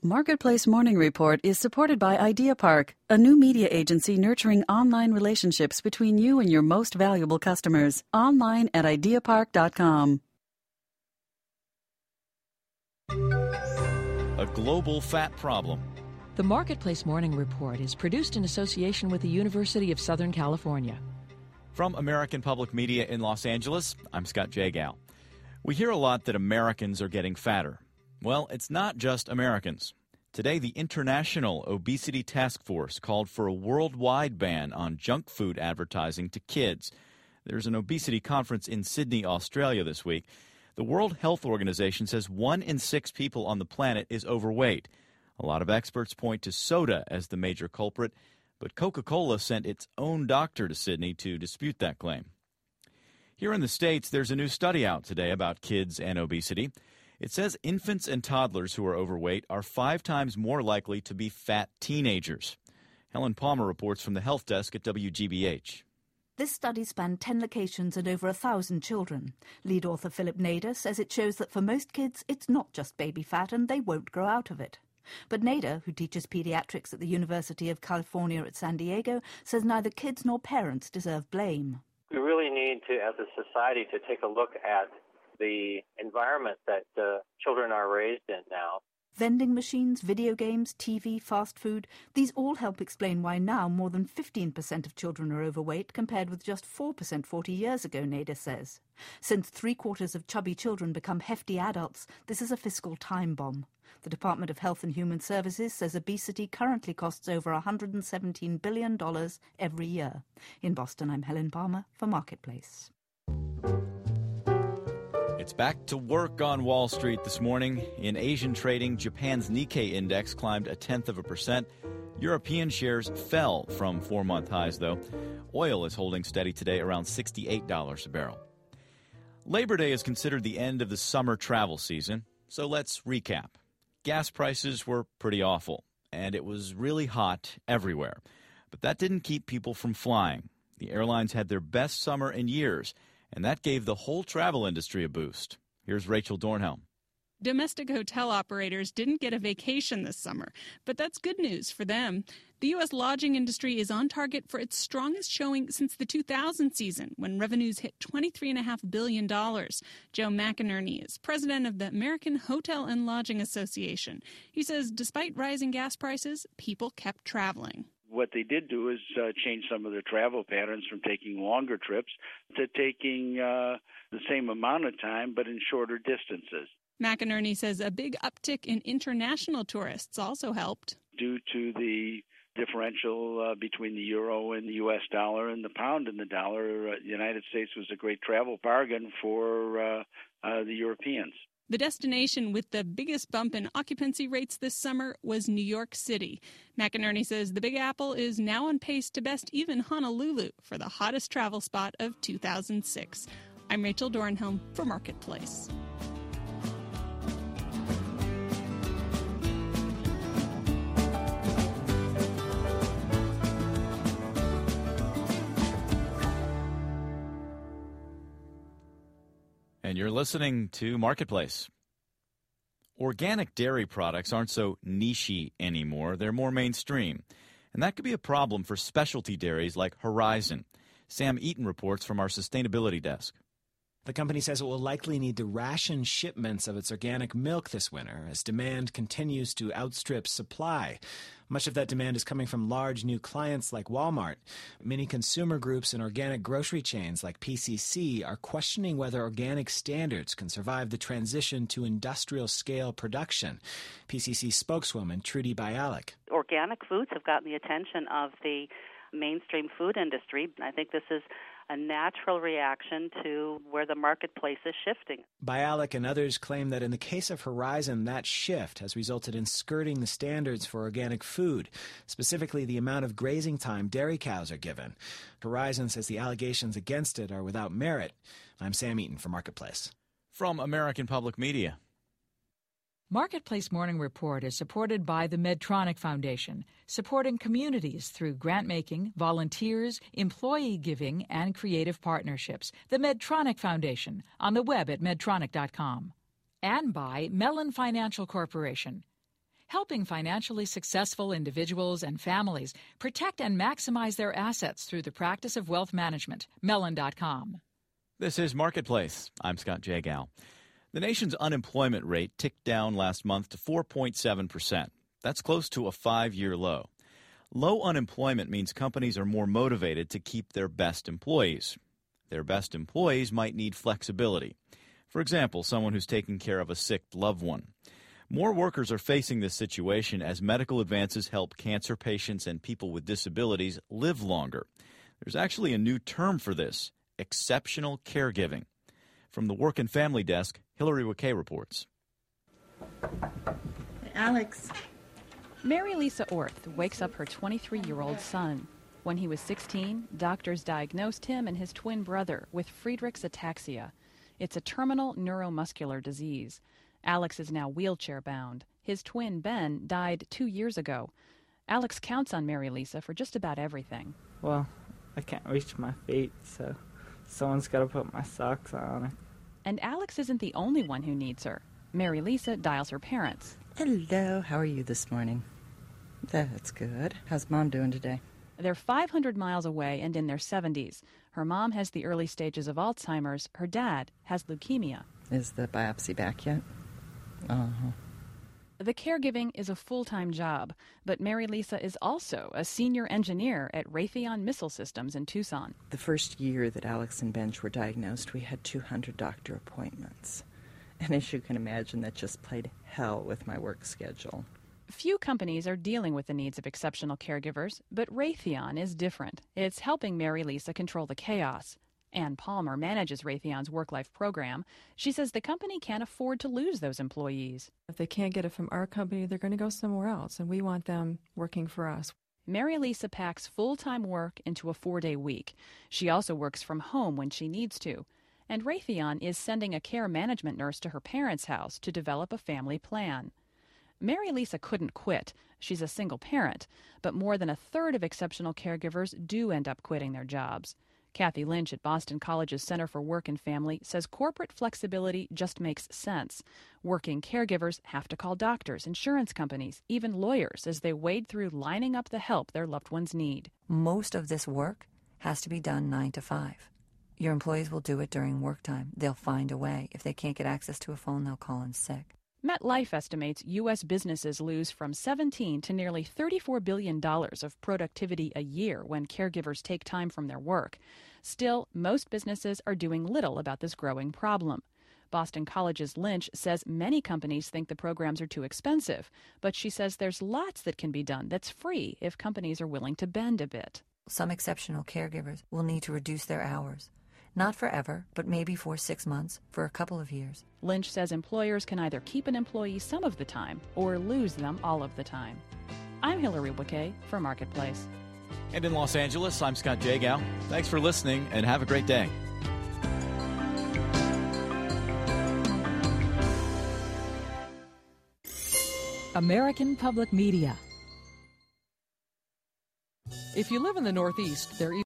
Marketplace Morning Report is supported by Idea Park, a new media agency nurturing online relationships between you and your most valuable customers. Online at ideapark.com. A global fat problem. The Marketplace Morning Report is produced in association with the University of Southern California. From American Public Media in Los Angeles, I'm Scott Jagow. We hear a lot that Americans are getting fatter. Well, it's not just Americans. Today, the International Obesity Task Force called for a worldwide ban on junk food advertising to kids. There's an obesity conference in Sydney, Australia this week. The World Health Organization says 1 in 6 people on the planet is overweight. A lot of experts point to soda as the major culprit, but Coca-Cola sent its own doctor to Sydney to dispute that claim. Here in the States, there's a new study out today about kids and obesity. It says infants and toddlers who are overweight are 5 times more likely to be fat teenagers. Helen Palmer reports from the Health Desk at WGBH. This study spanned 10 locations and over 1,000 children. Lead author Philip Nader says it shows that for most kids, it's not just baby fat and they won't grow out of it. But Nader, who teaches pediatrics at the University of California at San Diego, says neither kids nor parents deserve blame. We really need to, as a society, to take a look at the environment that children are raised in now. Vending machines, video games, TV, fast food, these all help explain why now more than 15% of children are overweight compared with just 4% 40 years ago, Nader says. Since 3/4 of chubby children become hefty adults, this is a fiscal time bomb. The Department of Health and Human Services says obesity currently costs over $117 billion every year. In Boston, I'm Helen Palmer for Marketplace. It's back to work on Wall Street this morning. In Asian trading, Japan's Nikkei index climbed 0.1%. European shares fell from 4-month highs, though. Oil is holding steady today around $68 a barrel. Labor Day is considered the end of the summer travel season, so let's recap. Gas prices were pretty awful, and it was really hot everywhere. But that didn't keep people from flying. The airlines had their best summer in years, and that gave the whole travel industry a boost. Here's Rachel Dornhelm. Domestic hotel operators didn't get a vacation this summer, but that's good news for them. The U.S. lodging industry is on target for its strongest showing since the 2000 season, when revenues hit $23.5 billion. Joe McInerney is president of the American Hotel and Lodging Association. He says despite rising gas prices, people kept traveling. What they did do is change some of their travel patterns from taking longer trips to taking the same amount of time but in shorter distances. McInerney says a big uptick in international tourists also helped. Due to the differential between the euro and the U.S. dollar and the pound and the dollar, the United States was a great travel bargain for the Europeans. The destination with the biggest bump in occupancy rates this summer was New York City. McInerney says the Big Apple is now on pace to best even Honolulu for the hottest travel spot of 2006. I'm Rachel Dornhelm for Marketplace. And you're listening to Marketplace. Organic dairy products aren't so niche-y anymore. They're more mainstream. And that could be a problem for specialty dairies like Horizon. Sam Eaton reports from our sustainability desk. The company says it will likely need to ration shipments of its organic milk this winter as demand continues to outstrip supply. Much of that demand is coming from large new clients like Walmart. Many consumer groups and organic grocery chains like PCC are questioning whether organic standards can survive the transition to industrial-scale production. PCC spokeswoman Trudy Bialik. Organic foods have gotten the attention of the mainstream food industry. I think this is a natural reaction to where the marketplace is shifting. Bialik and others claim that in the case of Horizon, that shift has resulted in skirting the standards for organic food, specifically the amount of grazing time dairy cows are given. Horizon says the allegations against it are without merit. I'm Sam Eaton for Marketplace. From American Public Media. Marketplace Morning Report is supported by the Medtronic Foundation, supporting communities through grant-making, volunteers, employee giving, and creative partnerships. The Medtronic Foundation, on the web at medtronic.com. And by Mellon Financial Corporation. helping financially successful individuals and families protect and maximize their assets through the practice of wealth management. Mellon.com. This is Marketplace. I'm Scott Jagow. The nation's unemployment rate ticked down last month to 4.7%. That's close to a 5-year low. Low unemployment means companies are more motivated to keep their best employees. Their best employees might need flexibility. For example, someone who's taking care of a sick loved one. More workers are facing this situation as medical advances help cancer patients and people with disabilities live longer. There's actually a new term for this, exceptional caregiving. From the Work and Family Desk, Hillary Wakay reports. Alex. Mary Lisa Orth wakes up her 23-year-old son. When he was 16, doctors diagnosed him and his twin brother with Friedreich's ataxia. It's a terminal neuromuscular disease. Alex is now wheelchair-bound. His twin, Ben, died 2 years ago. Alex counts on Mary Lisa for just about everything. Well, I can't reach my feet, so someone's got to put my socks on. And Alex isn't the only one who needs her. Mary Lisa dials her parents. Hello, how are you this morning? That's good. How's Mom doing today? They're 500 miles away and in their 70s. Her mom has the early stages of Alzheimer's. Her dad has leukemia. Is the biopsy back yet? Uh-huh. The caregiving is a full-time job, but Mary Lisa is also a senior engineer at Raytheon Missile Systems in Tucson. The first year that Alex and Benj were diagnosed, we had 200 doctor appointments. And as you can imagine, that just played hell with my work schedule. Few companies are dealing with the needs of exceptional caregivers, but Raytheon is different. It's helping Mary Lisa control the chaos. Ann Palmer manages Raytheon's work-life program. She says the company can't afford to lose those employees. If they can't get it from our company, they're going to go somewhere else, and we want them working for us. Mary Lisa packs full-time work into a 4-day week. She also works from home when she needs to. And Raytheon is sending a care management nurse to her parents' house to develop a family plan. Mary Lisa couldn't quit. She's a single parent, but more than a third of exceptional caregivers do end up quitting their jobs. Kathy Lynch at Boston College's Center for Work and Family says corporate flexibility just makes sense. Working caregivers have to call doctors, insurance companies, even lawyers as they wade through lining up the help their loved ones need. Most of this work has to be done 9 to 5. Your employees will do it during work time. They'll find a way. If they can't get access to a phone, they'll call in sick. MetLife estimates U.S. businesses lose from $17 to nearly $34 billion of productivity a year when caregivers take time from their work. Still, most businesses are doing little about this growing problem. Boston College's Lynch says many companies think the programs are too expensive, but she says there's lots that can be done that's free if companies are willing to bend a bit. Some exceptional caregivers will need to reduce their hours. Not forever, but maybe for 6 months, for a couple of years. Lynch says employers can either keep an employee some of the time or lose them all of the time. I'm Hillary Wakay for Marketplace. And in Los Angeles, I'm Scott Jagow. Thanks for listening and have a great day. American Public Media. If you live in the Northeast, there